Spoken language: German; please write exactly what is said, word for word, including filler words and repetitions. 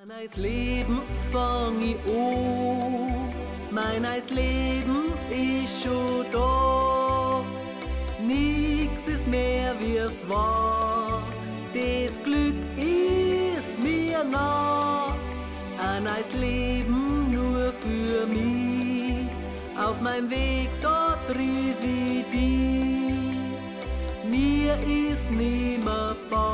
Mein neues Leben fang ich an, mein neues Leben ist schon da. Nix ist mehr wie es war, das Glück ist mir nah. Ein neues Leben nur für mich, auf meinem Weg dort triff ich dich. Mir ist nimmer bar.